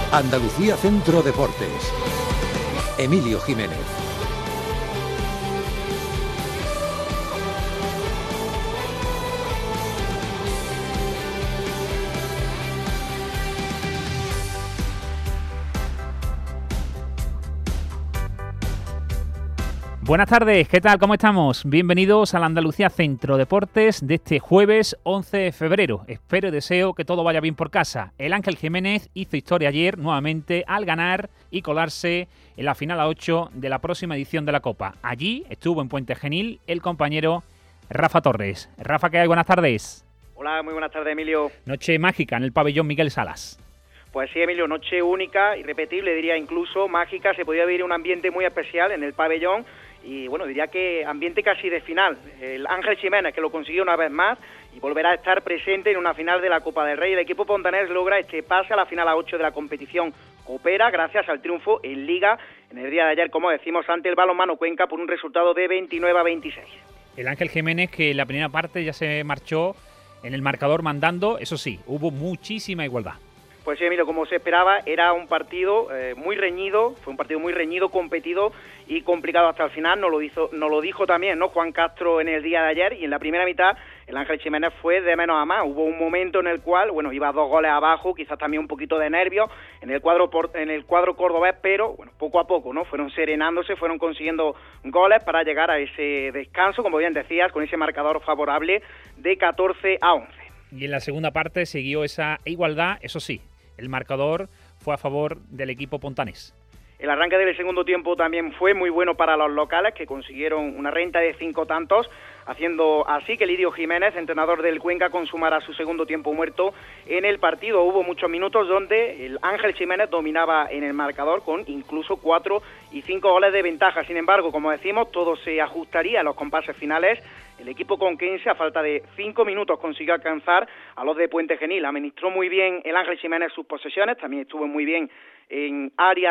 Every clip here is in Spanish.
Andalucía Centro Deportes. Emilio Jiménez. Buenas tardes, ¿qué tal? ¿Cómo estamos? Bienvenidos a la Andalucía Centro Deportes de este jueves 11 de febrero. Espero y deseo que todo vaya bien por casa. El Ángel Jiménez hizo historia ayer nuevamente al ganar y colarse en la final a 8 de la próxima edición de la Copa. Allí estuvo en Puente Genil el compañero Rafa Torres. Rafa, ¿qué hay? Buenas tardes. Hola, muy buenas tardes, Emilio. Noche mágica en el pabellón Miguel Salas. Pues sí, Emilio, noche única, irrepetible, diría incluso mágica. Se podía vivir un ambiente muy especial en el pabellón. Y bueno, diría que ambiente casi de final. El Ángel Jiménez, que lo consiguió una vez más y volverá a estar presente en una final de la Copa del Rey. El equipo pontanés logra este pase a la final a 8 de la competición copera gracias al triunfo en Liga en el día de ayer, como decimos, ante el Balonmano Cuenca por un resultado de 29-26. El Ángel Jiménez, que en la primera parte ya se marchó en el marcador mandando, eso sí, hubo muchísima igualdad. Pues sí, Emilio, como se esperaba, era un partido muy reñido, fue un partido muy reñido, competido y complicado hasta el final. Nos lo dijo también, ¿no?, Juan Castro en el día de ayer, y en la primera mitad el Ángel Jiménez fue de menos a más. Hubo un momento en el cual, bueno, iba 2 goles abajo, quizás también un poquito de nervios en el cuadro cordobés, pero bueno, poco a poco, ¿no?, fueron serenándose, fueron consiguiendo goles para llegar a ese descanso, como bien decías, con ese marcador favorable de 14-11. Y en la segunda parte siguió esa igualdad, eso sí. El marcador fue a favor del equipo pontanés. El arranque del segundo tiempo también fue muy bueno para los locales, que consiguieron una renta de 5 tantos, haciendo así que Lidio Jiménez, entrenador del Cuenca, consumara su segundo tiempo muerto en el partido. Hubo muchos minutos donde el Ángel Jiménez dominaba en el marcador con incluso 4 y 5 goles de ventaja. Sin embargo, como decimos, todo se ajustaría a los compases finales. El equipo conquense, a falta de 5 minutos, consiguió alcanzar a los de Puente Genil. Administró muy bien el Ángel Jiménez sus posesiones, también estuvo muy bien en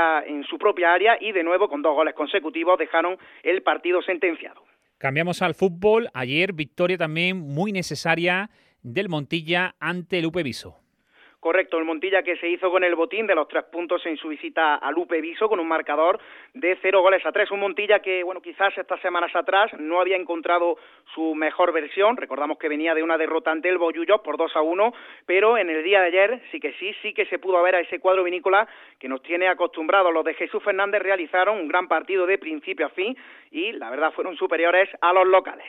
su propia área, y de nuevo con 2 goles consecutivos dejaron el partido sentenciado. Cambiamos al fútbol. Ayer victoria también muy necesaria del Montilla ante el UP Viso. Correcto, el Montilla, que se hizo con el botín de los 3 puntos en su visita al UP Viso con un marcador de 0-3. Un Montilla que, bueno, quizás estas semanas atrás no había encontrado su mejor versión. Recordamos que venía de una derrota ante el Bollullos por 2-1, pero en el día de ayer sí que se pudo ver a ese cuadro vinícola que nos tiene acostumbrados. Los de Jesús Fernández realizaron un gran partido de principio a fin y la verdad fueron superiores a los locales.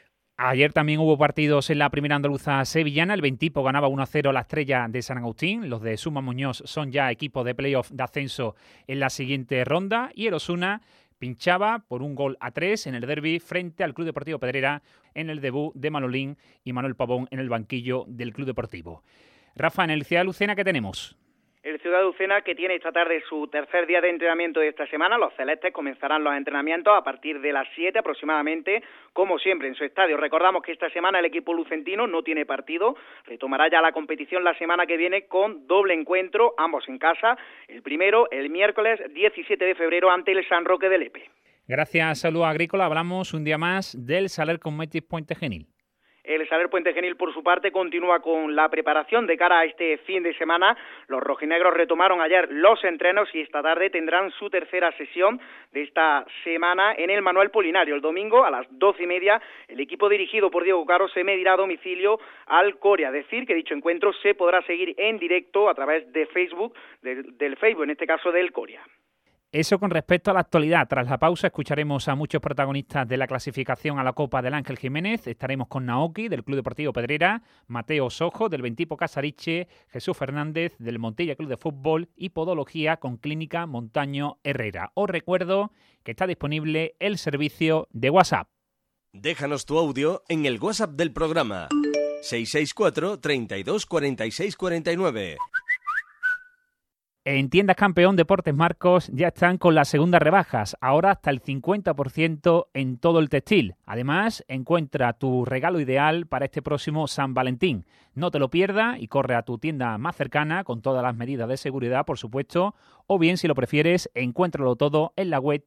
Ayer también hubo partidos en la primera andaluza sevillana. El Bentipo ganaba 1-0 a la Estrella de San Agustín. Los de Suma Muñoz son ya equipo de playoff de ascenso en la siguiente ronda. Y el Osuna pinchaba por 1-3 en el derbi frente al Club Deportivo Pedrera en el debut de Manolín y Manuel Pavón en el banquillo del Club Deportivo. Rafa, en el Ciudad de Lucena, ¿qué tenemos? El Ciudad de Lucena, que tiene esta tarde su tercer día de entrenamiento de esta semana. Los celestes comenzarán los entrenamientos a partir de las 7 aproximadamente, como siempre en su estadio. Recordamos que esta semana el equipo lucentino no tiene partido, retomará ya la competición la semana que viene con doble encuentro, ambos en casa. El primero, el miércoles 17 de febrero ante el San Roque de Lepe. Gracias, Salud Agrícola. Hablamos un día más del Saler Cosmetics Puente Genil. El Saler Puente Genil, por su parte, continúa con la preparación de cara a este fin de semana. Los rojinegros retomaron ayer los entrenos y esta tarde tendrán su tercera sesión de esta semana en el Manuel Polinario. El domingo a las 12:30 el equipo dirigido por Diego Caro se medirá a domicilio al Coria. Decir que dicho encuentro se podrá seguir en directo a través de Facebook, del Facebook, en este caso del Coria. Eso con respecto a la actualidad. Tras la pausa escucharemos a muchos protagonistas de la clasificación a la Copa del Ángel Jiménez. Estaremos con Naoki del Club Deportivo Pedrera, Mateo Sojo del Bentipo Casariche, Jesús Fernández del Montilla Club de Fútbol y Podología con Clínica Montaño Herrera. Os recuerdo que está disponible el servicio de WhatsApp. Déjanos tu audio en el WhatsApp del programa 664 32 46 49. En Tiendas Campeón Deportes Marcos ya están con las segundas rebajas, ahora hasta el 50% en todo el textil. Además, encuentra tu regalo ideal para este próximo San Valentín. No te lo pierdas y corre a tu tienda más cercana con todas las medidas de seguridad, por supuesto, o bien, si lo prefieres, encuéntralo todo en la web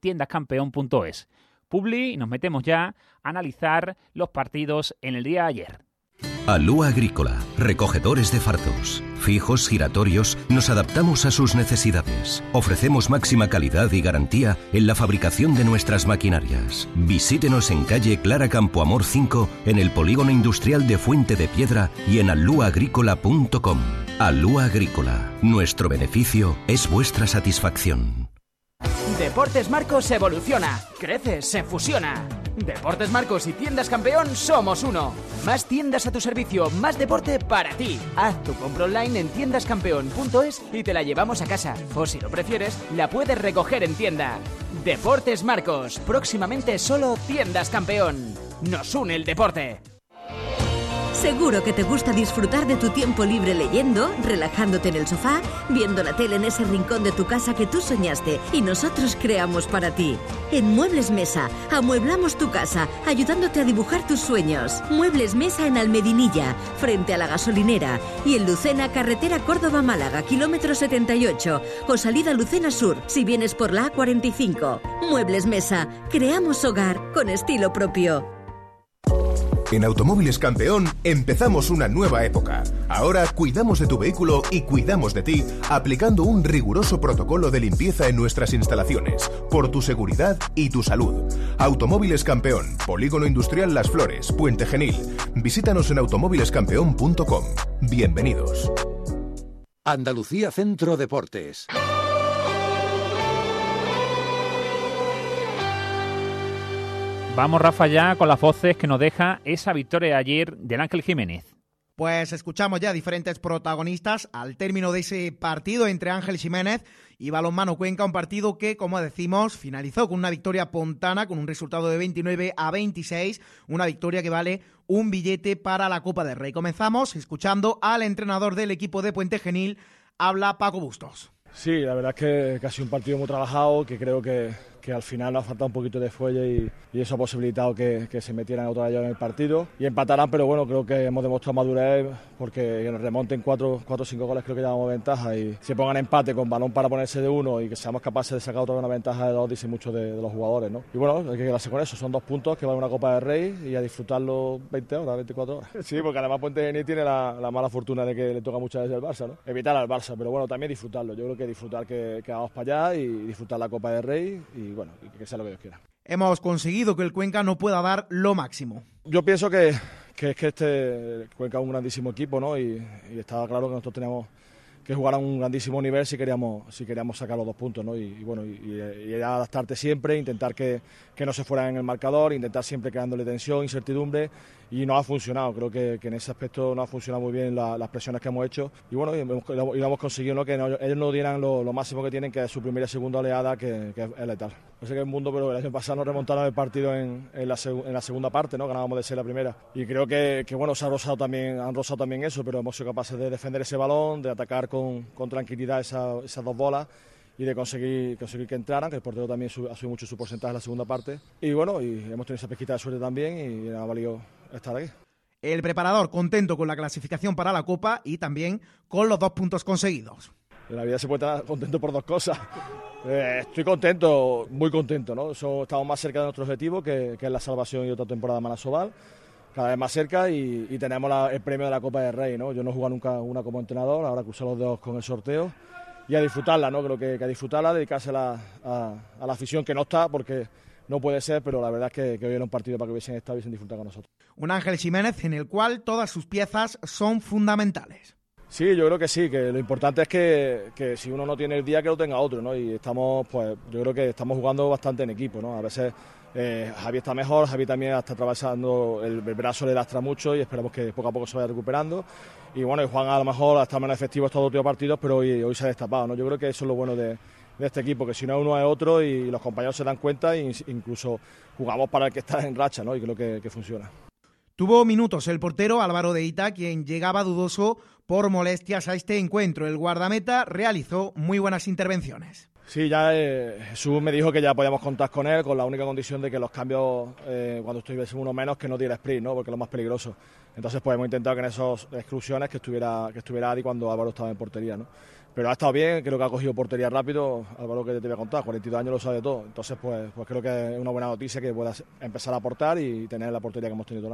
tiendascampeón.es. Publi, y nos metemos ya a analizar los partidos en el día de ayer. Alúa Agrícola, recogedores de fardos. Fijos, giratorios, nos adaptamos a sus necesidades. Ofrecemos máxima calidad y garantía en la fabricación de nuestras maquinarias. Visítenos en calle Clara Campoamor 5, en el polígono industrial de Fuente de Piedra y en aluaagrícola.com. Alúa Agrícola, nuestro beneficio es vuestra satisfacción. Deportes Marcos evoluciona, crece, se fusiona. Deportes Marcos y Tiendas Campeón somos uno. Más tiendas a tu servicio, más deporte para ti. Haz tu compra online en tiendascampeón.es y te la llevamos a casa. O si lo prefieres, la puedes recoger en tienda. Deportes Marcos, próximamente solo Tiendas Campeón. Nos une el deporte. Seguro que te gusta disfrutar de tu tiempo libre leyendo, relajándote en el sofá, viendo la tele en ese rincón de tu casa que tú soñaste y nosotros creamos para ti. En Muebles Mesa, amueblamos tu casa, ayudándote a dibujar tus sueños. Muebles Mesa en Almedinilla, frente a la gasolinera, y en Lucena, carretera Córdoba-Málaga, kilómetro 78, o salida Lucena Sur, si vienes por la A45. Muebles Mesa, creamos hogar con estilo propio. En Automóviles Campeón empezamos una nueva época. Ahora cuidamos de tu vehículo y cuidamos de ti aplicando un riguroso protocolo de limpieza en nuestras instalaciones, por tu seguridad y tu salud. Automóviles Campeón, Polígono Industrial Las Flores, Puente Genil. Visítanos en automóvilescampeón.com. Bienvenidos. Andalucía Centro Deportes. Vamos, Rafa, ya con las voces que nos deja esa victoria de ayer del Ángel Jiménez. Pues escuchamos ya diferentes protagonistas al término de ese partido entre Ángel Jiménez y Balonmano Cuenca, un partido que, como decimos, finalizó con una victoria pontana, con un resultado de 29-26, una victoria que vale un billete para la Copa del Rey. Comenzamos escuchando al entrenador del equipo de Puente Genil, habla Paco Bustos. Sí, la verdad es que ha sido un partido muy trabajado, que creo que al final nos ha faltado un poquito de fuelle y eso ha posibilitado que se metieran otra vez en el partido y empataran, pero bueno, creo que hemos demostrado madurez porque nos remonten 4 o 5 goles, creo que llevamos ventaja, y se pongan empate con balón para ponerse de 1 y que seamos capaces de sacar otra vez una ventaja de 2, dice mucho de los jugadores, ¿no? Y bueno, hay que quedarse con eso, son 2 puntos que vale una Copa del Rey y a disfrutarlo 20 horas, 24 horas. Sí, porque además Puente Genil tiene la mala fortuna de que le toca muchas veces al Barça, ¿no? Evitar al Barça, pero bueno, también disfrutarlo. Yo creo que disfrutar que vamos para allá y disfrutar la Copa del Rey y bueno, y que sea lo que Dios quiera. Hemos conseguido que el Cuenca no pueda dar lo máximo. Yo pienso que este Cuenca es un grandísimo equipo, ¿no? Y estaba claro que nosotros teníamos que jugar a un grandísimo nivel si queríamos sacar los 2 puntos, ¿no? Y bueno, y adaptarte siempre, intentar que no se fueran en el marcador, intentar siempre creándole tensión, incertidumbre, y no ha funcionado. Creo que en ese aspecto no ha funcionado muy bien las presiones que hemos hecho y bueno, y lo hemos conseguido, ¿no? Que ellos no dieran lo máximo que tienen, que es su primera y segunda oleada, que es letal. No sé qué es el mundo, pero el año pasado nos remontaron el partido en la segunda parte, ¿no? Ganábamos de 6 la primera y creo que bueno, han rosado también eso, pero hemos sido capaces de defender ese balón, de atacar con tranquilidad esas 2 bolas y de conseguir que entraran, que el portero también ha subido mucho su porcentaje en la segunda parte. Y bueno, y hemos tenido esa pesquita de suerte también y ha valido estar aquí. El preparador contento con la clasificación para la Copa y también con los 2 puntos conseguidos. En la vida se puede estar contento por 2 cosas. Estoy contento, muy contento, ¿no? Estamos más cerca de nuestro objetivo, que es la salvación y otra temporada más Sobal, cada vez más cerca y tenemos el premio de la Copa del Rey, ¿no? Yo no he jugado nunca una como entrenador, ahora cruzo los dedos con el sorteo y a disfrutarla, ¿no? Creo que a disfrutarla, dedicársela a la afición que no está, porque no puede ser, pero la verdad es que hoy era un partido para que hubiesen estado y hubiesen disfrutado con nosotros. Un Ángel Jiménez en el cual todas sus piezas son fundamentales. Sí, yo creo que sí, que lo importante es que si uno no tiene el día, que lo tenga otro, ¿no? Y estamos, pues yo creo que estamos jugando bastante en equipo, ¿no? A veces Javi está mejor, Javi también está atravesando, el brazo le lastra mucho y esperamos que poco a poco se vaya recuperando. Y bueno, y Juan a lo mejor está menos efectivo estos últimos partidos, pero hoy se ha destapado, ¿no? Yo creo que eso es lo bueno de este equipo, que si no uno es otro y los compañeros se dan cuenta e incluso jugamos para el que está en racha, ¿no? Y creo que funciona. Tuvo minutos el portero Álvaro de Ita, quien llegaba dudoso por molestias a este encuentro. El guardameta realizó muy buenas intervenciones. Sí, ya Jesús me dijo que ya podíamos contar con él, con la única condición de que los cambios, cuando estuviese uno menos, que no diera sprint, ¿no? Porque es lo más peligroso. Entonces pues hemos intentado que en esas exclusiones que estuviera Adi cuando Álvaro estaba en portería, ¿no? Pero ha estado bien, creo que ha cogido portería rápido. Álvaro, que te voy a contar, 42 años lo sabe todo. Entonces pues creo que es una buena noticia que puedas empezar a aportar y tener la portería que hemos tenido todo el año.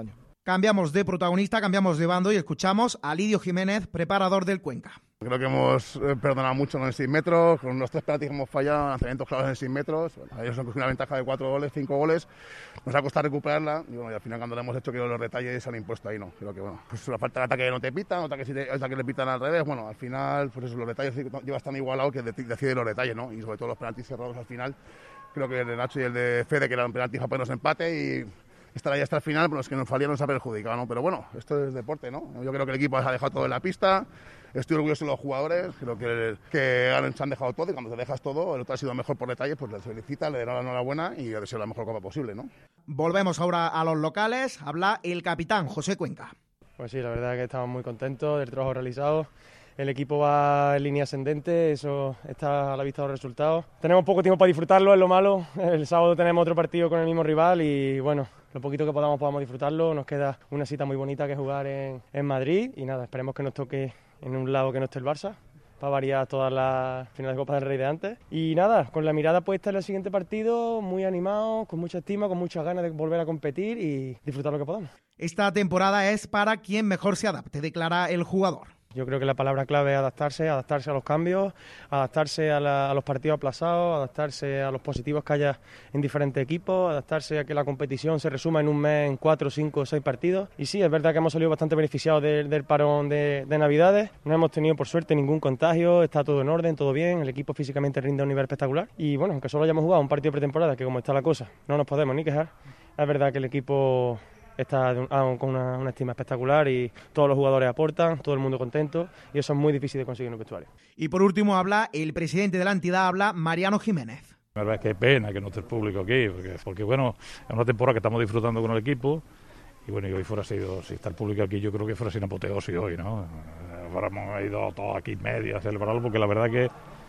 Cambiamos de protagonista, cambiamos de bando y escuchamos a Lidio Jiménez, preparador del Cuenca. Creo que hemos perdonado mucho en 6 metros, con los 3 penaltis que hemos fallado, lanzamientos claros en 6 metros. Bueno, ellos han cogido una ventaja de 4 goles, 5 goles. Nos ha costado recuperarla y, bueno, y al final cuando lo hemos hecho, que los detalles se han impuesto ahí, ¿no? Creo que, bueno, pues la falta de ataque no te pitan, otra que le pitan al revés. Bueno, al final, pues eso, los detalles llevas tan igualado que decide los detalles, ¿no? Y sobre todo los penaltis cerrados al final. Creo que el de Nacho y el de Fede, que eran penaltis para ponernos empate y estar ahí hasta el final, pero los que nos fallaron nos ha perjudicado, ¿no? Pero bueno, esto es deporte, ¿no? Yo creo que el equipo ha dejado todo en la pista. Estoy orgulloso de los jugadores, creo que se han dejado todo y cuando te dejas todo, el otro ha sido mejor por detalle, pues les felicita, le da la enhorabuena y le deseo la mejor copa posible, ¿no? Volvemos ahora a los locales, habla el capitán José Cuenca. Pues sí, la verdad es que estamos muy contentos del trabajo realizado. El equipo va en línea ascendente, eso está a la vista de los resultados. Tenemos poco tiempo para disfrutarlo, es lo malo. El sábado tenemos otro partido con el mismo rival y bueno, lo poquito que podamos disfrutarlo. Nos queda una cita muy bonita que jugar en Madrid y nada, esperemos que nos toque en un lado que no esté el Barça, para variar todas las finales de Copa del Rey de antes. Y nada, con la mirada puesta en el siguiente partido, muy animados, con mucha estima, con muchas ganas de volver a competir y disfrutar lo que podamos. Esta temporada es para quien mejor se adapte, declara el jugador. Yo creo que la palabra clave es adaptarse a los cambios, adaptarse a los partidos aplazados, adaptarse a los positivos que haya en diferentes equipos, adaptarse a que la competición se resuma en un mes en 4, 5 o 6 partidos. Y sí, es verdad que hemos salido bastante beneficiados del parón de Navidades. No hemos tenido, por suerte, ningún contagio, está todo en orden, todo bien, el equipo físicamente rinde a un nivel espectacular. Y bueno, aunque solo hayamos jugado un partido de pretemporada, que como está la cosa, no nos podemos ni quejar, es verdad que el equipo está con una estima espectacular y todos los jugadores aportan, todo el mundo contento y eso es muy difícil de conseguir en un vestuario. Y por último habla el presidente de la entidad, habla Mariano Jiménez. La verdad es que es pena que no esté el público aquí, porque bueno, es una temporada que estamos disfrutando con el equipo y bueno, y hoy fuera sido, si está el público aquí, yo creo que fuera sido una apoteosis hoy, ¿no? Hemos ido todos aquí en medio a celebrarlo porque la verdad que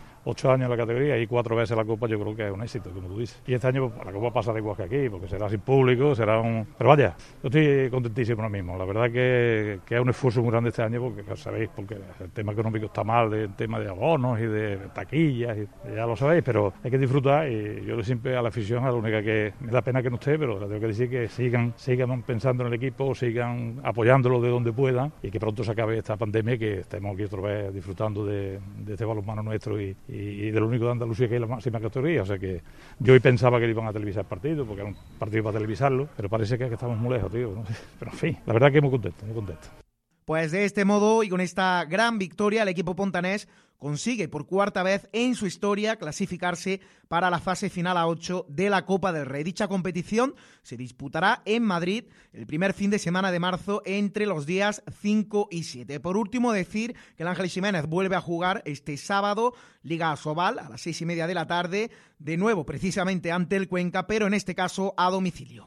8 años en la categoría y 4 veces la Copa, yo creo que es un éxito, como tú dices. Y este año la Copa pasará igual que aquí, porque será sin público, será un... Pero vaya, yo estoy contentísimo ahora mismo. La verdad que es un esfuerzo muy grande este año, porque ya sabéis, porque el tema económico está mal, el tema de abonos y de taquillas, y ya lo sabéis, pero hay que disfrutar y yo siempre a la afición, a la única que me da pena que no esté, pero tengo que decir que sigan pensando en el equipo, sigan apoyándolo de donde puedan y que pronto se acabe esta pandemia y que estemos aquí otra vez disfrutando de este balonmano nuestro y del único de Andalucía que es la máxima categoría, o sea que yo hoy pensaba que iban a televisar el partido, porque era un partido para televisarlo, pero parece que estamos muy lejos, tío, no sé. Pero en fin, la verdad que muy contento, muy contento. Pues de este modo y con esta gran victoria, el equipo pontanés consigue por cuarta vez en su historia clasificarse para la fase final a 8 de la Copa del Rey. Dicha competición se disputará en Madrid el primer fin de semana de marzo entre los días 5 y 7. Por último, decir que el Ángel Jiménez vuelve a jugar este sábado Liga Asobal a las 6:30 de la tarde, de nuevo precisamente ante el Cuenca, pero en este caso a domicilio.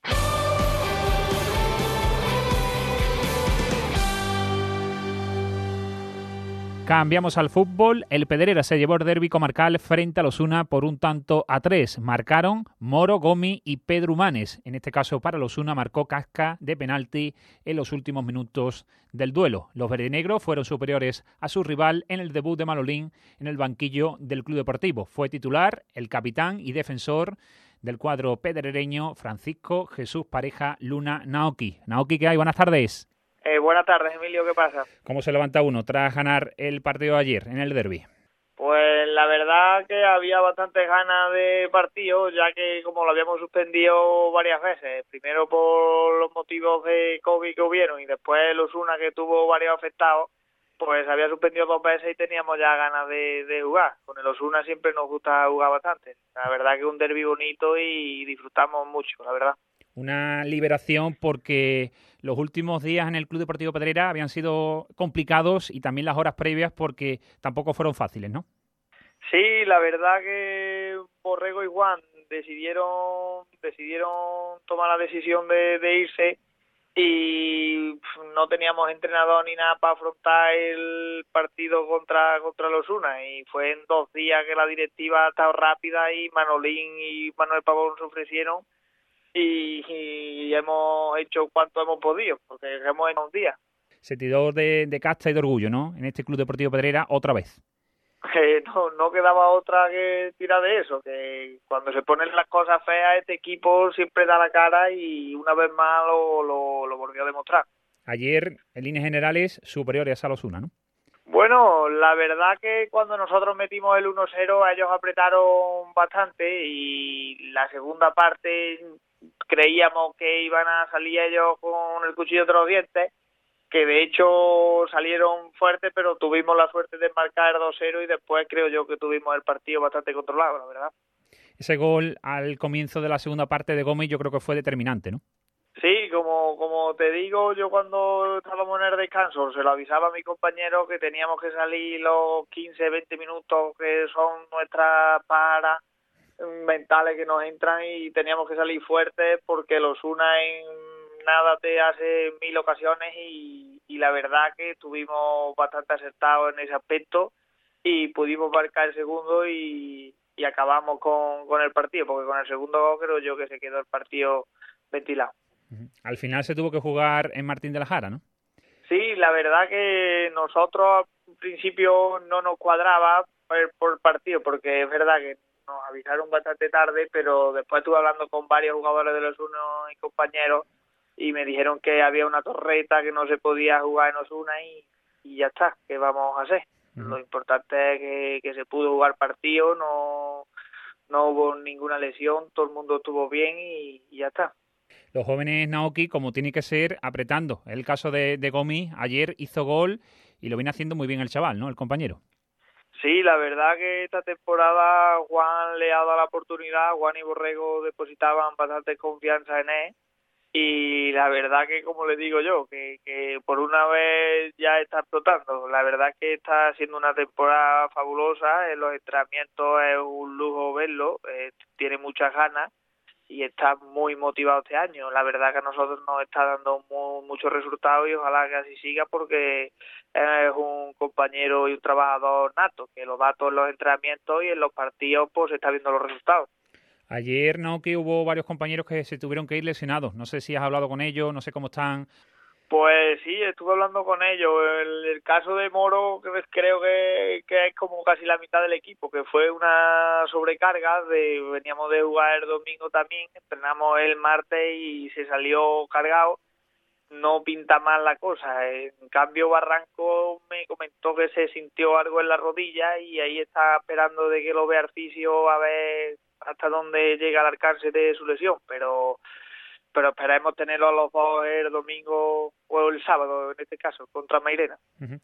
Cambiamos al fútbol. El Pedrera se llevó el derbi comarcal frente a los Osuna por 1-3. Marcaron Moro, Gomi y Pedro Humanes. En este caso para los Osuna marcó Casca de penalti en los últimos minutos del duelo. Los verdinegros fueron superiores a su rival en el debut de Manolín en el banquillo del Club Deportivo. Fue titular el capitán y defensor del cuadro pedrereño Francisco Jesús Pareja Luna Naoki. Naoki, ¿qué hay? Buenas tardes. Buenas tardes, Emilio, ¿qué pasa? ¿Cómo se levanta uno tras ganar el partido de ayer en el derbi? Pues la verdad que había bastantes ganas de partido, ya que como lo habíamos suspendido varias veces, primero por los motivos de COVID que hubieron y después el Osuna que tuvo varios afectados, pues había suspendido 2 veces y teníamos ya ganas de jugar. Con el Osuna siempre nos gusta jugar bastante. La verdad que es un derbi bonito y disfrutamos mucho, la verdad. Una liberación porque los últimos días en el Club Deportivo Pedrera habían sido complicados y también las horas previas porque tampoco fueron fáciles, ¿no? Sí, la verdad que Borrego y Juan decidieron tomar la decisión de irse y no teníamos entrenador ni nada para afrontar el partido contra los Osuna y fue en 2 días que la directiva ha estado rápida y Manolín y Manuel Pavón se ofrecieron y hemos hecho cuanto hemos podido, porque hemos en un día. Sentidor de casta y de orgullo, ¿no? En este Club Deportivo Pedrera otra vez. no quedaba otra que tirar de eso, que cuando se ponen las cosas feas este equipo siempre da la cara y una vez más lo volvió a demostrar. Ayer, en líneas generales, superiores a los Osasuna, ¿no? Bueno, la verdad que cuando nosotros metimos el 1-0 ellos apretaron bastante y la segunda parte creíamos que iban a salir ellos con el cuchillo entre los dientes, que de hecho salieron fuertes, pero tuvimos la suerte de marcar 2-0 y después creo yo que tuvimos el partido bastante controlado, la verdad. Ese gol al comienzo de la segunda parte de Gómez yo creo que fue determinante, ¿no? Sí, como te digo, yo cuando estábamos en el descanso se lo avisaba a mi compañero que teníamos que salir los 15-20 minutos que son nuestras paras mentales que nos entran y teníamos que salir fuertes porque los Osasuna en nada te hace 1000 ocasiones y la verdad que estuvimos bastante acertados en ese aspecto y pudimos marcar el segundo y acabamos con el partido, porque con el segundo creo yo que se quedó el partido ventilado. Al final se tuvo que jugar en Martín de la Jara, ¿no? Sí, la verdad que nosotros al principio no nos cuadraba por el partido, porque es verdad que nos avisaron bastante tarde, pero después estuve hablando con varios jugadores de los Osasuna y compañeros y me dijeron que había una torreta que no se podía jugar en Osasuna y ya está, ¿qué vamos a hacer? Lo importante es que se pudo jugar partido, no hubo ninguna lesión, todo el mundo estuvo bien y ya está. Los jóvenes, Naoki, como tiene que ser, apretando. El caso de Gomi, ayer hizo gol y lo viene haciendo muy bien el chaval, ¿no? El compañero. Sí, la verdad que esta temporada Juan le ha dado la oportunidad, Juan y Borrego depositaban bastante confianza en él y la verdad que, como le digo yo, que por una vez ya está explotando. La verdad que está siendo una temporada fabulosa, en los entrenamientos es un lujo verlo, tiene muchas ganas y está muy motivado este año. La verdad que a nosotros nos está dando muchos resultados y ojalá que así siga porque es un compañero y un trabajador nato, que lo da todos los entrenamientos y en los partidos pues se está viendo los resultados. Ayer, no, que hubo varios compañeros que se tuvieron que ir lesionados. No sé si has hablado con ellos, no sé cómo están. Pues sí, estuve hablando con ellos. El caso de Moro creo que es como casi la mitad del equipo, que fue una sobrecarga. Veníamos de jugar el domingo también, entrenamos el martes y se salió cargado. No pinta mal la cosa. En cambio, Barranco me comentó que se sintió algo en la rodilla y ahí está esperando de que lo vea el fisio a ver hasta dónde llega el alcance de su lesión, pero esperemos tenerlo a los dos el domingo o el sábado, en este caso, contra Mairena.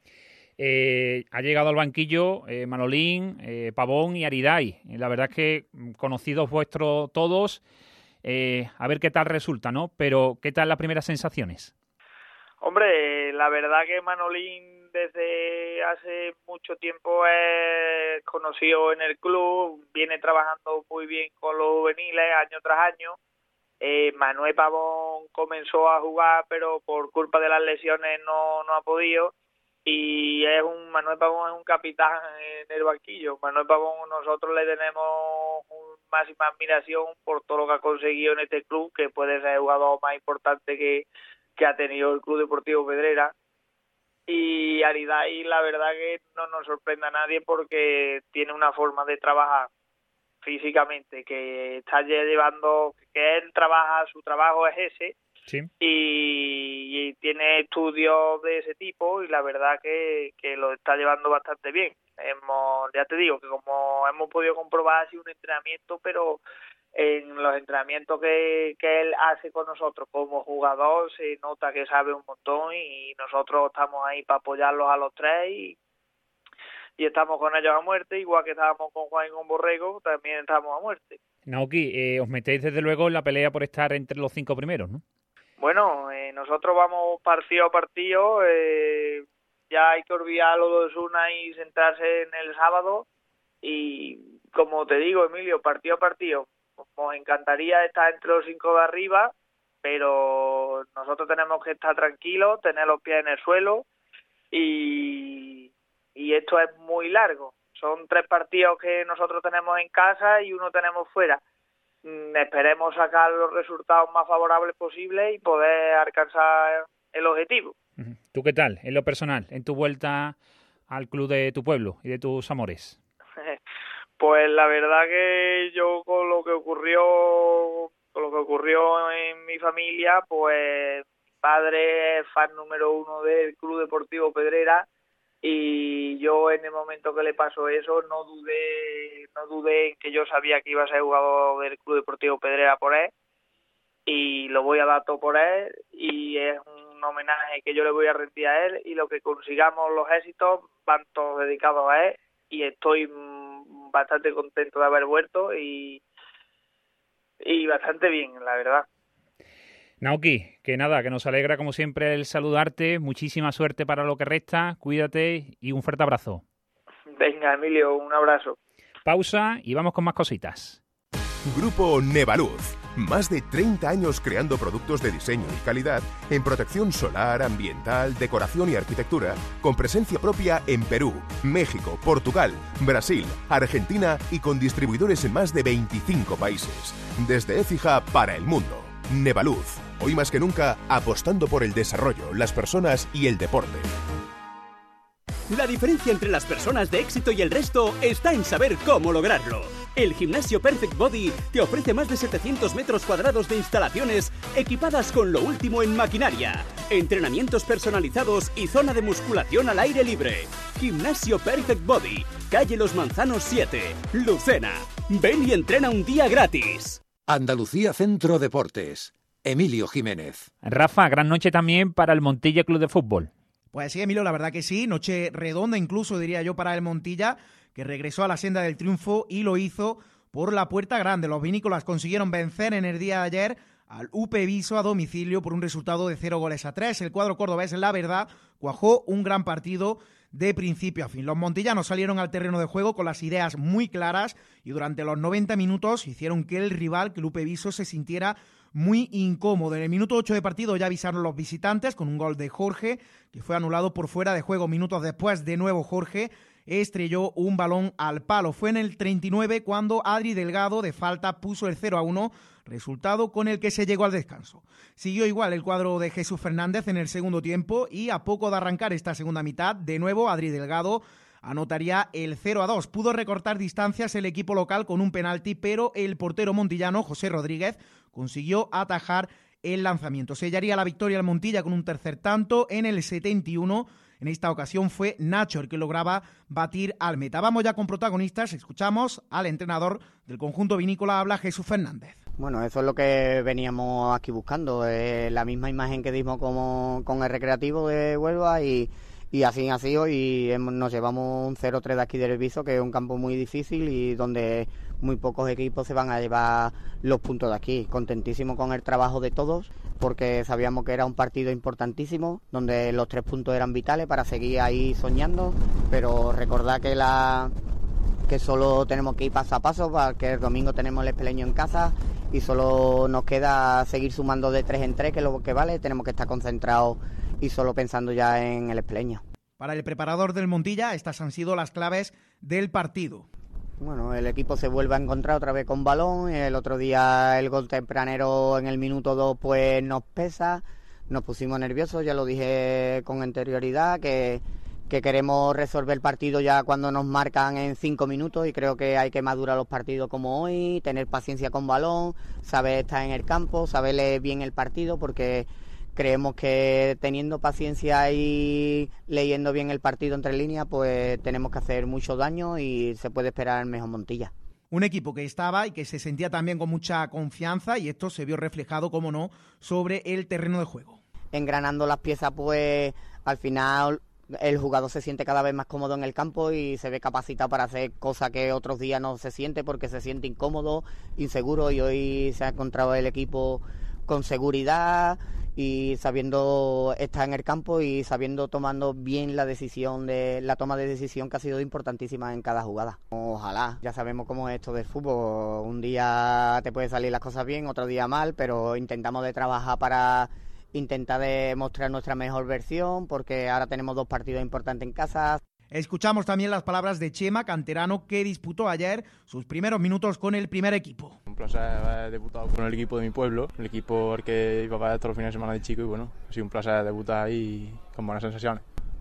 Ha llegado al banquillo Manolín, Pavón y Aridai. La verdad es que conocidos vuestros todos, a ver qué tal resulta, ¿no? Pero, ¿qué tal las primeras sensaciones? Hombre, la verdad que Manolín desde hace mucho tiempo es conocido en el club, viene trabajando muy bien con los juveniles año tras año. Manuel Pavón comenzó a jugar, pero por culpa de las lesiones no ha podido. Y Manuel Pavón es un capitán en el banquillo. Manuel Pavón, nosotros le tenemos máxima admiración por todo lo que ha conseguido en este club, que puede ser el jugador más importante que ha tenido el Club Deportivo Pedrera. Y Aridai, la verdad que no nos sorprende a nadie porque tiene una forma de trabajar físicamente que está llevando, que él trabaja, su trabajo es ese. Sí. Y tiene estudios de ese tipo y la verdad que lo está llevando bastante bien. Ya te digo que como hemos podido comprobar ha sido un entrenamiento, pero en los entrenamientos que él hace con nosotros como jugador se nota que sabe un montón y nosotros estamos ahí para apoyarlos a los tres y estamos con ellos a muerte, igual que estábamos con Juan y con Borrego, también estamos a muerte. Naoki, os metéis desde luego en la pelea por estar entre los 5 primeros, ¿no? Bueno, nosotros vamos partido a partido, ya hay que olvidar lo de Osasuna y centrarse en el sábado y como te digo, Emilio, partido a partido, nos encantaría estar entre los 5 de arriba, pero nosotros tenemos que estar tranquilos, tener los pies en el suelo y esto es muy largo. Son 3 partidos que nosotros tenemos en casa y 1 tenemos fuera. Esperemos sacar los resultados más favorables posibles y poder alcanzar el objetivo. ¿Tú qué tal, en lo personal, en tu vuelta al club de tu pueblo y de tus amores? Pues la verdad que yo con lo que ocurrió en mi familia, pues mi padre es fan número 1 del Club Deportivo Pedrera, y yo en el momento que le pasó eso no dudé en que yo sabía que iba a ser jugador del Club Deportivo Pedrera por él, y lo voy a dar todo por él, y es un homenaje que yo le voy a rendir a él, y lo que consigamos, los éxitos, van todos dedicados a él, y estoy bastante contento de haber vuelto y bastante bien, la verdad. Naoki, que nada, que nos alegra como siempre el saludarte, muchísima suerte para lo que resta, cuídate y un fuerte abrazo. Venga, Emilio, un abrazo. Pausa y vamos con más cositas. Grupo Nevaluz. Más de 30 años creando productos de diseño y calidad en protección solar, ambiental, decoración y arquitectura, con presencia propia en Perú, México, Portugal, Brasil, Argentina y con distribuidores en más de 25 países. Desde Écija para el mundo. Nevaluz. Hoy más que nunca, apostando por el desarrollo, las personas y el deporte. La diferencia entre las personas de éxito y el resto está en saber cómo lograrlo. El gimnasio Perfect Body te ofrece más de 700 metros cuadrados de instalaciones equipadas con lo último en maquinaria, entrenamientos personalizados y zona de musculación al aire libre. Gimnasio Perfect Body, calle Los Manzanos 7, Lucena. Ven y entrena un día gratis. Andalucía Centro Deportes. Emilio Jiménez. Rafa, gran noche también para el Montilla Club de Fútbol. Pues sí, Emilio, la verdad que sí, noche redonda incluso diría yo para el Montilla, que regresó a la senda del triunfo y lo hizo por la puerta grande. Los vinícolas consiguieron vencer en el día de ayer al UP Viso a domicilio por un resultado de 0-3. El cuadro cordobés, la verdad, cuajó un gran partido de principio a fin. Los montillanos salieron al terreno de juego con las ideas muy claras y durante los 90 minutos hicieron que el rival, que el UP Viso, se sintiera muy incómodo. En el minuto 8 de partido ya avisaron los visitantes con un gol de Jorge, que fue anulado por fuera de juego. Minutos después, de nuevo Jorge estrelló un balón al palo. Fue en el 39 cuando Adri Delgado de falta puso el 0-1, resultado con el que se llegó al descanso. Siguió igual el cuadro de Jesús Fernández en el segundo tiempo y a poco de arrancar esta segunda mitad, de nuevo Adri Delgado anotaría el 0-2. Pudo recortar distancias el equipo local con un penalti, pero el portero montillano, José Rodríguez, consiguió atajar el lanzamiento. Sellaría la victoria al Montilla con un tercer tanto en el 71. En esta ocasión fue Nacho el que lograba batir al meta. Vamos ya con protagonistas. Escuchamos al entrenador del conjunto vinícola, habla Jesús Fernández. Bueno, eso es lo que veníamos aquí buscando, la misma imagen que dimos con el Recreativo de Huelva y así ha sido, y nos llevamos un 0-3 de aquí del Viso, que es un campo muy difícil y donde muy pocos equipos se van a llevar los puntos de aquí. Contentísimo con el trabajo de todos, porque sabíamos que era un partido importantísimo, donde los 3 puntos eran vitales para seguir ahí soñando, pero recordad que solo tenemos que ir paso a paso, porque el domingo tenemos el Espeleño en casa y solo nos queda seguir sumando de 3 en 3, que es lo que vale. Tenemos que estar concentrados y solo pensando ya en el Espeleño. Para el preparador del Montilla, estas han sido las claves del partido. Bueno, el equipo se vuelve a encontrar otra vez con balón. El otro día el gol tempranero en el minuto 2 pues nos pesa, nos pusimos nerviosos, ya lo dije con anterioridad, que queremos resolver el partido ya cuando nos marcan en 5 minutos, y creo que hay que madurar los partidos como hoy, tener paciencia con balón, saber estar en el campo, saber leer bien el partido, porque creemos que teniendo paciencia y leyendo bien el partido entre líneas, pues tenemos que hacer mucho daño y se puede esperar el mejor Montilla. Un equipo que estaba y que se sentía también con mucha confianza, y esto se vio reflejado, como no, sobre el terreno de juego. Engranando las piezas, pues al final el jugador se siente cada vez más cómodo en el campo y se ve capacitado para hacer cosas que otros días no se siente, porque se siente incómodo, inseguro, y hoy se ha encontrado el equipo con seguridad y sabiendo estar en el campo y sabiendo tomando bien la toma de decisión, que ha sido importantísima en cada jugada. Ojalá, ya sabemos cómo es esto del fútbol, un día te puede salir las cosas bien, otro día mal, pero intentamos de trabajar para intentar demostrar nuestra mejor versión, porque ahora tenemos 2 partidos importantes en casa. Escuchamos también las palabras de Chema, canterano, que disputó ayer sus primeros minutos con el primer equipo. Un placer haber debutado con el equipo de mi pueblo, el equipo al que iba a ver todos los fines de semana de chico, y bueno, ha sido un placer debutar ahí con buenas sensaciones.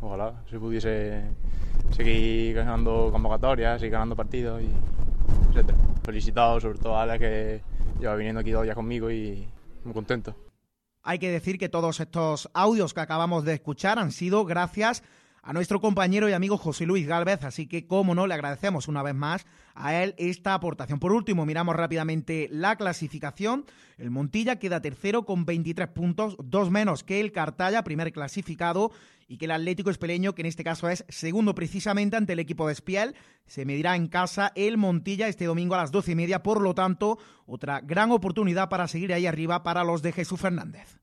ojalá se pudiese seguir ganando convocatorias y ganando partidos y etcétera. Felicitado sobre todo a Alex, que lleva viniendo aquí 2 días conmigo y muy contento. Hay que decir que todos estos audios que acabamos de escuchar han sido gracias a nuestro compañero y amigo José Luis Gálvez, así que, cómo no, le agradecemos una vez más a él esta aportación. Por último, miramos rápidamente la clasificación. El Montilla queda tercero con 23 puntos, 2 menos que el Cartaya, primer clasificado, y que el Atlético Espeleño, que en este caso es segundo precisamente ante el equipo de Espiel, se medirá en casa el Montilla este domingo a las 12:30, por lo tanto, otra gran oportunidad para seguir ahí arriba para los de Jesús Fernández.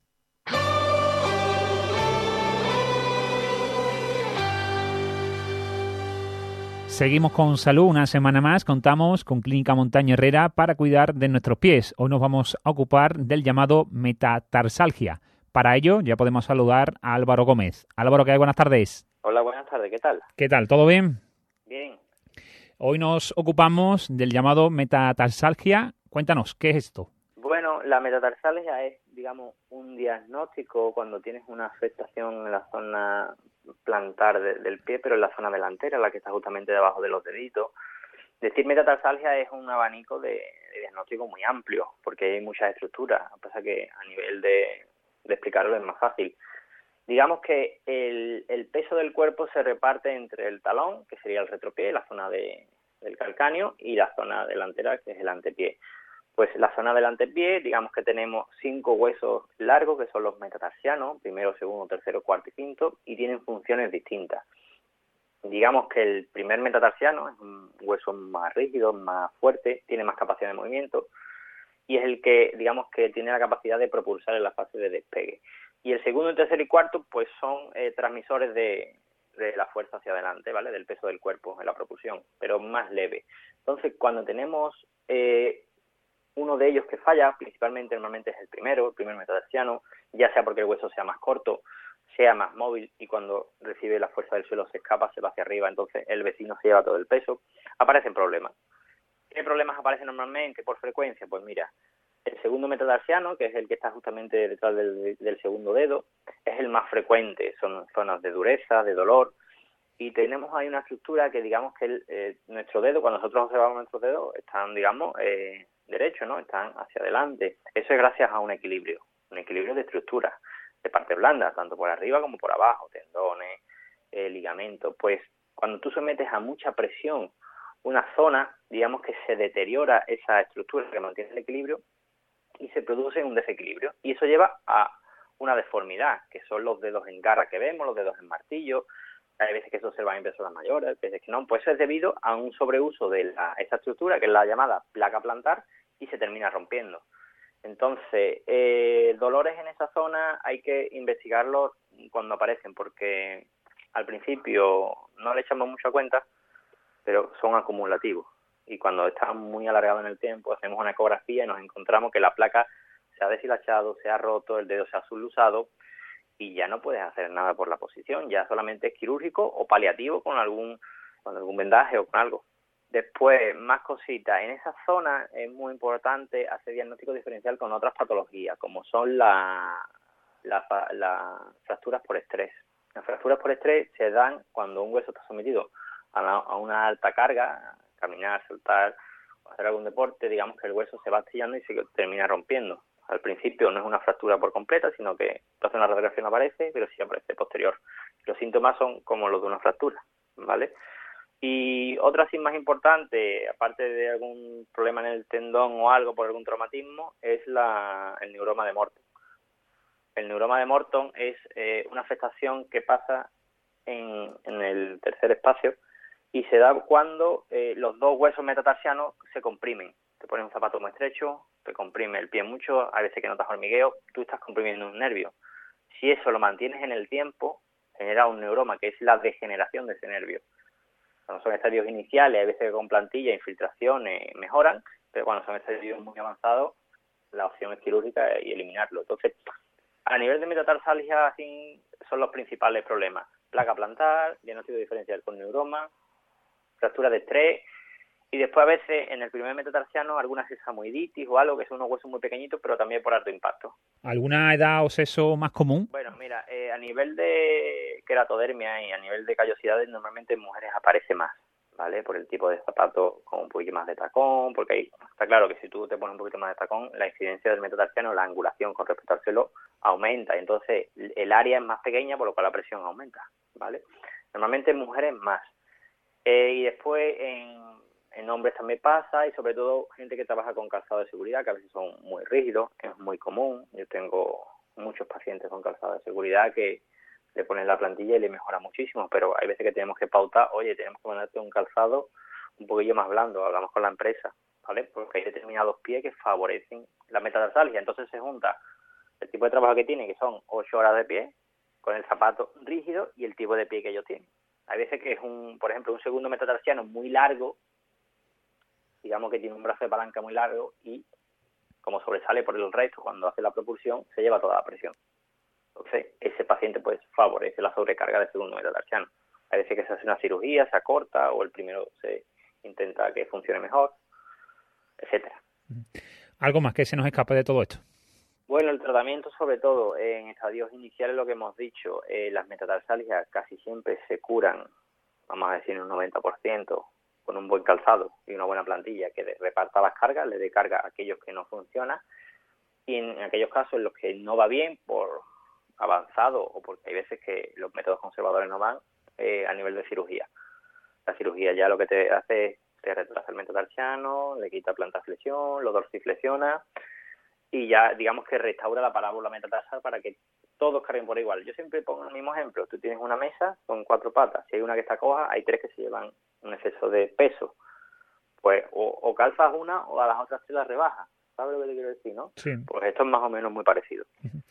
Seguimos con salud una semana más. Contamos con Clínica Montaño Herrera para cuidar de nuestros pies. Hoy nos vamos a ocupar del llamado metatarsalgia. Para ello ya podemos saludar a Álvaro Gómez. Álvaro, ¿qué hay? Buenas tardes. Hola, buenas tardes. ¿Qué tal? ¿Qué tal? ¿Todo bien? Bien. Hoy nos ocupamos del llamado metatarsalgia. Cuéntanos, ¿qué es esto? Bueno, la metatarsalgia es, digamos, un diagnóstico cuando tienes una afectación en la zona plantar del pie, pero en la zona delantera, la que está justamente debajo de los deditos. Decir metatarsalgia es un abanico de diagnóstico muy amplio, porque hay muchas estructuras. Lo que pasa es que a nivel de explicarlo es más fácil. Digamos que el peso del cuerpo se reparte entre el talón, que sería el retropié, la zona del calcáneo, y la zona delantera, que es el antepié. Pues la zona del antepié, digamos que tenemos 5 huesos largos, que son los metatarsianos, primero, segundo, tercero, cuarto y quinto, y tienen funciones distintas. Digamos que el primer metatarsiano es un hueso más rígido, más fuerte, tiene más capacidad de movimiento, y es el que, digamos, que tiene la capacidad de propulsar en la fase de despegue. Y el segundo, tercero y cuarto, pues son transmisores de la fuerza hacia adelante, ¿vale? Del peso del cuerpo en la propulsión, pero más leve. Entonces, cuando tenemos uno de ellos que falla, principalmente normalmente es el primer metatarsiano, ya sea porque el hueso sea más corto, sea más móvil, y cuando recibe la fuerza del suelo se escapa, se va hacia arriba, entonces el vecino se lleva todo el peso, aparecen problemas. ¿Qué problemas aparecen normalmente por frecuencia? Pues mira, el segundo metatarsiano, que es el que está justamente detrás del segundo dedo, es el más frecuente, son zonas de dureza, de dolor, y tenemos ahí una estructura que, digamos, que nuestro dedo, cuando nosotros observamos nuestros dedos, están, digamos, derechos, ¿no? Están hacia adelante. Eso es gracias a un equilibrio de estructura, de parte blanda, tanto por arriba como por abajo, tendones, ligamentos. Pues cuando tú sometes a mucha presión una zona, digamos que se deteriora esa estructura que mantiene el equilibrio y se produce un desequilibrio. Y eso lleva a una deformidad, que son los dedos en garra que vemos, los dedos en martillo. Hay veces que se observan en personas mayores, hay veces que no. Pues eso es debido a un sobreuso de esa estructura, que es la llamada placa plantar, y se termina rompiendo. Entonces, dolores en esa zona hay que investigarlos cuando aparecen, porque al principio no le echamos mucha cuenta, pero son acumulativos. Y cuando están muy alargados en el tiempo, hacemos una ecografía y nos encontramos que la placa se ha deshilachado, se ha roto, el dedo se ha sublusado, y ya no puedes hacer nada por la posición, ya solamente es quirúrgico o paliativo con algún vendaje o con algo. Después, más cositas. En esa zona es muy importante hacer diagnóstico diferencial con otras patologías, como son las fracturas por estrés. Las fracturas por estrés se dan cuando un hueso está sometido a una alta carga, caminar, saltar, o hacer algún deporte, digamos que el hueso se va astillando y se termina rompiendo. Al principio no es una fractura por completa, sino que hace una radiografía no aparece, pero sí aparece posterior. Los síntomas son como los de una fractura, ¿vale? Y otra así más importante, aparte de algún problema en el tendón o algo por algún traumatismo, es el neuroma de Morton. El neuroma de Morton es una afectación que pasa en el tercer espacio y se da cuando los dos huesos metatarsianos se comprimen. Te pones un zapato muy estrecho, te comprime el pie mucho, a veces que notas hormigueo, tú estás comprimiendo un nervio. Si eso lo mantienes en el tiempo, genera un neuroma, que es la degeneración de ese nervio. Cuando son estadios iniciales, hay veces que con plantilla, infiltraciones mejoran, pero cuando son estadios muy avanzados, la opción es quirúrgica y eliminarlo. Entonces, a nivel de metatarsalgia, así son los principales problemas. Placa plantar, diagnóstico diferencial con neuroma, fractura de estrés Y después a veces en el primer metatarsiano alguna sesamoiditis o algo, que son unos huesos muy pequeñitos, pero también por alto impacto. ¿Alguna edad o sexo más común? Bueno, mira, a nivel de queratodermia y a nivel de callosidades normalmente en mujeres aparece más, ¿vale? Por el tipo de zapato con un poquito más de tacón, porque ahí está claro que si tú te pones un poquito más de tacón, la incidencia del metatarsiano, la angulación con respecto al suelo aumenta, y entonces el área es más pequeña, por lo cual la presión aumenta, ¿vale? Normalmente en mujeres más. Y después en hombres también pasa, y sobre todo gente que trabaja con calzado de seguridad, que a veces son muy rígidos, es muy común. Yo tengo muchos pacientes con calzado de seguridad que le ponen la plantilla y le mejora muchísimo, pero hay veces que tenemos que pautar, oye, tenemos que ponerte un calzado un poquillo más blando, hablamos con la empresa, ¿vale? Porque hay determinados pies que favorecen la metatarsalgia, entonces se junta el tipo de trabajo que tienen, que son 8 horas de pie, con el zapato rígido y el tipo de pie que ellos tienen. Hay veces que es por ejemplo, un segundo metatarsiano muy largo, digamos que tiene un brazo de palanca muy largo y como sobresale por el resto cuando hace la propulsión, se lleva toda la presión. Entonces, ese paciente pues favorece la sobrecarga del segundo metatarsiano. Hay veces que se hace una cirugía, se acorta, o el primero se intenta que funcione mejor, etcétera. ¿Algo más que se nos escape de todo esto? Bueno, el tratamiento, sobre todo en estadios iniciales, lo que hemos dicho, las metatarsalgias casi siempre se curan, vamos a decir un 90%, con un buen calzado y una buena plantilla que reparta las cargas, le dé carga a aquellos que no funcionan, y en aquellos casos en los que no va bien por avanzado o porque hay veces que los métodos conservadores no van, a nivel de cirugía. La cirugía ya lo que te hace es te retrasa el metatarsiano, le quita plantaflexión, lo dorsiflexiona y ya digamos que restaura la parábola metatarsal para que todos carguen por igual. Yo siempre pongo el mismo ejemplo. Tú tienes una mesa con 4 patas. Si hay una que está coja, hay 3 que se llevan un exceso de peso. Pues o calzas una o a las otras te las rebajas. ¿Sabes lo que te quiero decir, no? Sí. Pues esto es más o menos muy parecido.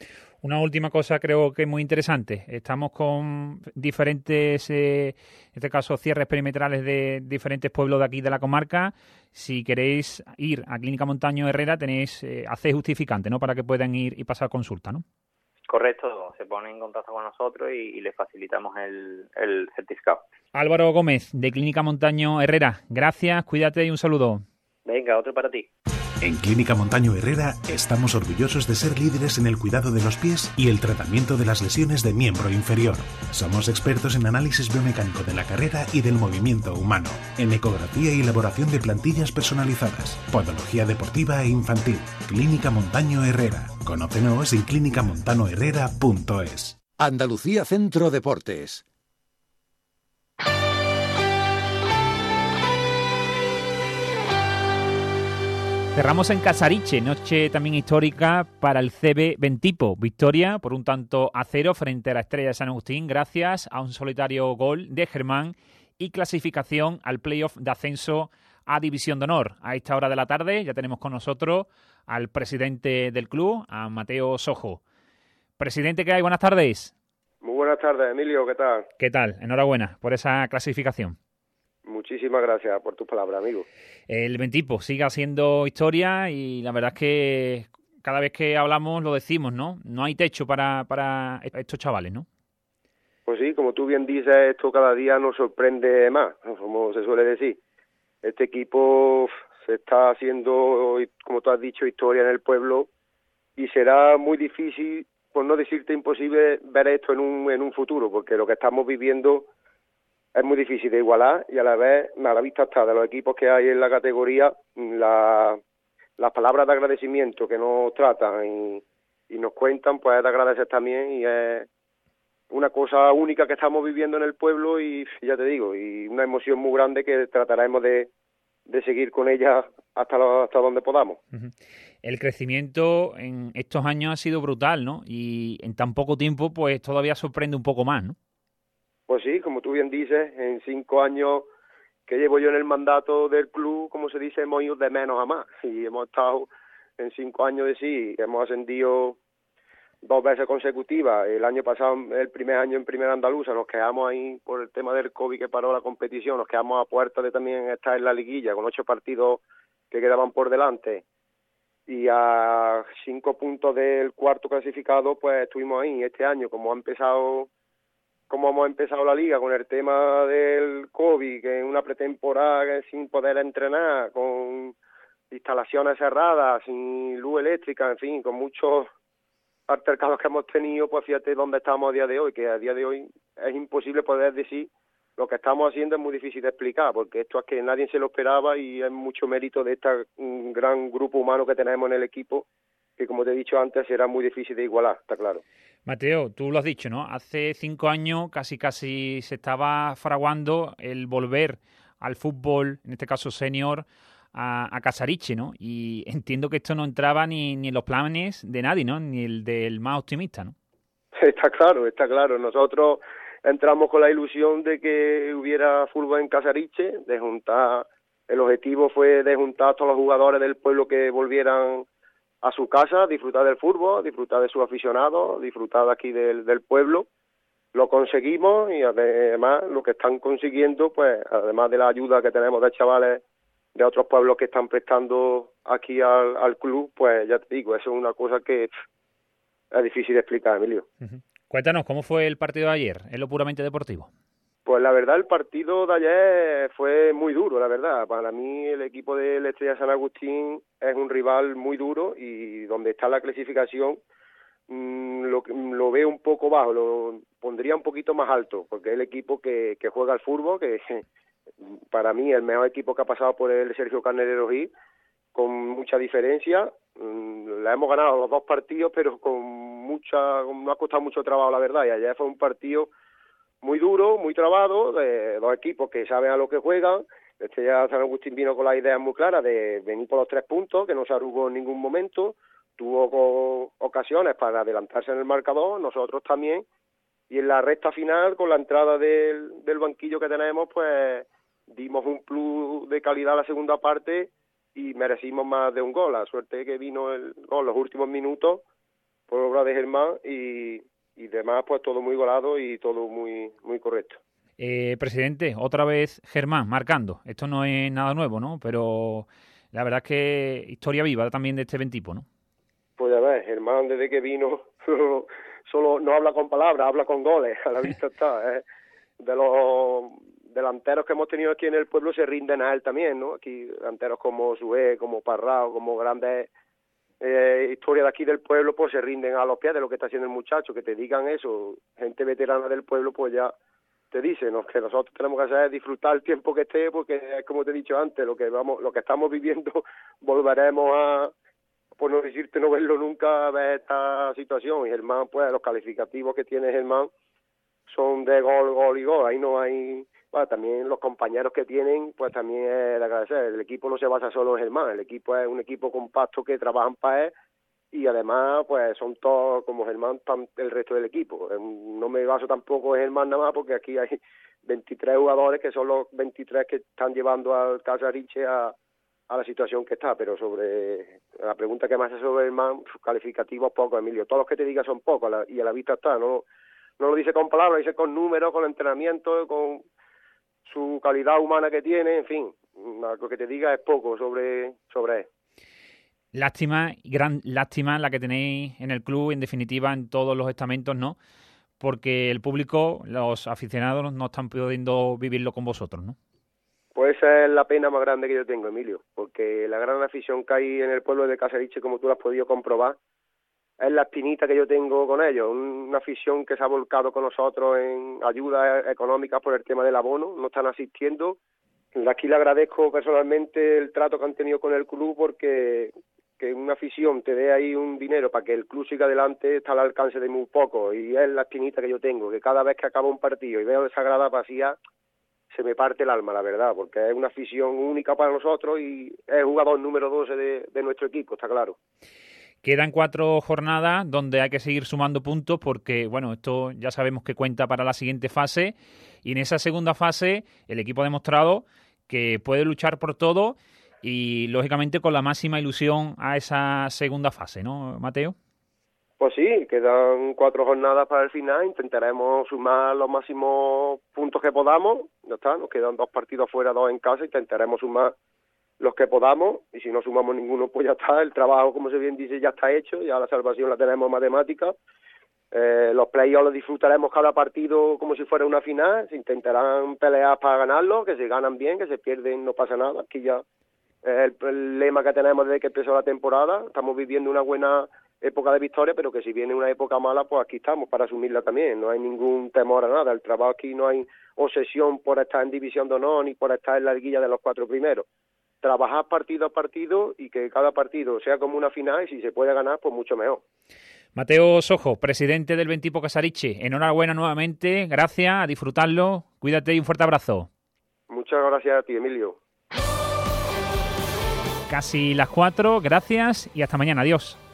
Una última cosa creo que es muy interesante. Estamos con diferentes, en este caso, cierres perimetrales de diferentes pueblos de aquí de la comarca. Si queréis ir a Clínica Montaño Herrera, tenéis AC justificante, ¿no? Para que puedan ir y pasar consulta, ¿no? Correcto, se ponen en contacto con nosotros y les facilitamos el certificado. Álvaro Gómez, de Clínica Montaño Herrera. Gracias, cuídate y un saludo. Venga, otro para ti. En Clínica Montaño Herrera estamos orgullosos de ser líderes en el cuidado de los pies y el tratamiento de las lesiones de miembro inferior. Somos expertos en análisis biomecánico de la carrera y del movimiento humano, en ecografía y elaboración de plantillas personalizadas, podología deportiva e infantil. Clínica Montaño Herrera. Conócenos en clinicamontanoherrera.es. Andalucía Centro Deportes. Cerramos en Casariche, noche también histórica para el CB Bentipo. Victoria por 1-0 frente a la Estrella de San Agustín gracias a un solitario gol de Germán y clasificación al playoff de ascenso a División de Honor. A esta hora de la tarde ya tenemos con nosotros al presidente del club, a Mateo Sojo. Presidente, ¿qué hay? Buenas tardes. Muy buenas tardes, Emilio, ¿qué tal? ¿Qué tal? Enhorabuena por esa clasificación. Muchísimas gracias por tus palabras, amigo. El Bentipo sigue haciendo historia y la verdad es que cada vez que hablamos lo decimos, ¿no? No hay techo para estos chavales, ¿no? Pues sí, como tú bien dices, esto cada día nos sorprende más, como se suele decir. Este equipo se está haciendo, como tú has dicho, historia en el pueblo y será muy difícil, por no decirte imposible, ver esto en un futuro, porque lo que estamos viviendo es muy difícil de igualar y a la vez, a la vista está de los equipos que hay en la categoría, las palabras de agradecimiento que nos tratan y nos cuentan, pues es de agradecer también y es una cosa única que estamos viviendo en el pueblo y ya te digo, y una emoción muy grande que trataremos de seguir con ella hasta donde podamos. El crecimiento en estos años ha sido brutal, ¿no? Y en tan poco tiempo, pues todavía sorprende un poco más, ¿no? Pues sí, como tú bien dices, en 5 años que llevo yo en el mandato del club, como se dice, hemos ido de menos a más. Y hemos estado en 5 años de sí, hemos ascendido 2 veces consecutivas. El año pasado, el primer año en Primera Andaluza, nos quedamos ahí por el tema del COVID que paró la competición, nos quedamos a puerta de también estar en la liguilla con 8 partidos que quedaban por delante. Y a 5 puntos del cuarto clasificado, pues estuvimos ahí. Este año, como ha empezado cómo hemos empezado la liga con el tema del COVID, que en una pretemporada sin poder entrenar, con instalaciones cerradas, sin luz eléctrica, en fin, con muchos altercados que hemos tenido, pues fíjate dónde estamos a día de hoy, que a día de hoy es imposible poder decir lo que estamos haciendo, es muy difícil de explicar, porque esto es que nadie se lo esperaba y es mucho mérito de este gran grupo humano que tenemos en el equipo, que como te he dicho antes será muy difícil de igualar, está claro. Mateo, tú lo has dicho, ¿no? Hace 5 años casi se estaba fraguando el volver al fútbol, en este caso senior, a Casariche, ¿no? Y entiendo que esto no entraba ni en los planes de nadie, ¿no? Ni el del más optimista, ¿no? Está claro. Nosotros entramos con la ilusión de que hubiera fútbol en Casariche, el objetivo fue de juntar a todos los jugadores del pueblo que volvieran a su casa, disfrutar del fútbol, disfrutar de sus aficionados, disfrutar de aquí del pueblo. Lo conseguimos y además lo que están consiguiendo, pues además de la ayuda que tenemos de chavales de otros pueblos que están prestando aquí al club, pues ya te digo, eso es una cosa que es difícil de explicar, Emilio. Uh-huh. Cuéntanos, ¿cómo fue el partido de ayer, en lo puramente deportivo? Pues la verdad, el partido de ayer fue muy duro, la verdad. Para mí el equipo del Estrella San Agustín es un rival muy duro y donde está la clasificación lo veo un poco bajo, lo pondría un poquito más alto, porque es el equipo que juega al fútbol, que para mí el mejor equipo que ha pasado por el Sergio Carnerero Gil, con mucha diferencia. La hemos ganado los 2 partidos, pero no ha costado mucho trabajo, la verdad, y ayer fue un partido muy duro, muy trabado, de 2 equipos que saben a lo que juegan. San Agustín vino con la idea muy clara de venir por los 3 puntos, que no se arrugó en ningún momento, tuvo ocasiones para adelantarse en el marcador, nosotros también, y en la recta final, con la entrada del banquillo que tenemos, pues dimos un plus de calidad a la segunda parte y merecimos más de un gol. La suerte que vino el gol los últimos minutos por obra de Germán y demás, pues todo muy golado y todo muy muy correcto. Presidente, otra vez Germán marcando. Esto no es nada nuevo, ¿no? Pero la verdad es que historia viva también de este Ventipo, ¿no? Pues a ver, Germán desde que vino solo no habla con palabras, habla con goles, a la vista está. De los delanteros que hemos tenido aquí en el pueblo se rinden a él también, ¿no? Aquí delanteros como Sué, como Parrao, como grandes historias de aquí del pueblo, pues se rinden a los pies de lo que está haciendo el muchacho. Que te digan eso, gente veterana del pueblo, pues ya te dicen, ¿no? Que nosotros tenemos que hacer es disfrutar el tiempo que esté, porque es como te he dicho antes, lo que estamos viviendo volveremos a, por no decirte no verlo nunca, a ver esta situación. Y Germán, pues los calificativos que tiene Germán son de gol y gol, ahí no hay. Bueno, también los compañeros que tienen, pues también es de agradecer. El equipo no se basa solo en Germán, el equipo es un equipo compacto que trabajan para él y además pues son todos como Germán, el resto del equipo. No me baso tampoco en Germán nada más, porque aquí hay 23 jugadores que son los 23 que están llevando al Casariche a la situación que está. Pero sobre la pregunta que me hace sobre Germán, calificativos pocos, Emilio. Todos los que te diga son pocos y a la vista está, no lo dice con palabras, lo dice con números, con entrenamiento, con su calidad humana que tiene, en fin, lo que te diga es poco sobre él. Lástima, gran lástima la que tenéis en el club, en definitiva, en todos los estamentos, ¿no? Porque el público, los aficionados, no están pudiendo vivirlo con vosotros, ¿no? Pues esa es la pena más grande que yo tengo, Emilio, porque la gran afición que hay en el pueblo de Casariche, como tú lo has podido comprobar, es la espinita que yo tengo con ellos, una afición que se ha volcado con nosotros en ayudas económicas por el tema del abono, no están asistiendo. Aquí le agradezco personalmente el trato que han tenido con el club, porque que una afición te dé ahí un dinero para que el club siga adelante está al alcance de muy poco, y es la espinita que yo tengo, que cada vez que acabo un partido y veo esa grada vacía, se me parte el alma, la verdad, porque es una afición única para nosotros y es el jugador número 12 de nuestro equipo, está claro. Quedan 4 jornadas donde hay que seguir sumando puntos porque, bueno, esto ya sabemos que cuenta para la siguiente fase y en esa segunda fase el equipo ha demostrado que puede luchar por todo y, lógicamente, con la máxima ilusión a esa segunda fase, ¿no, Mateo? Pues sí, quedan 4 jornadas para el final, intentaremos sumar los máximos puntos que podamos, ya está, nos quedan 2 partidos fuera, 2 en casa, intentaremos sumar los que podamos, y si no sumamos ninguno, pues ya está, el trabajo, como se bien dice, ya está hecho, ya la salvación la tenemos matemática, Los playoffs los disfrutaremos cada partido como si fuera una final, se intentarán pelear para ganarlo, que se ganan bien, que se pierden no pasa nada. Aquí ya es el lema que tenemos desde que empezó la temporada. Estamos viviendo una buena época de victoria, pero que si viene una época mala, pues aquí estamos para asumirla también. No hay ningún temor a nada. El trabajo aquí no hay obsesión por estar en división de honor ni por estar en la liguilla de los 4 primeros. Trabajar partido a partido y que cada partido sea como una final, y si se puede ganar, pues mucho mejor. Mateo Sojo, presidente del Ventipo Casariche, enhorabuena nuevamente, gracias, a disfrutarlo, cuídate y un fuerte abrazo. Muchas gracias a ti, Emilio. Casi las 4, gracias y hasta mañana, adiós.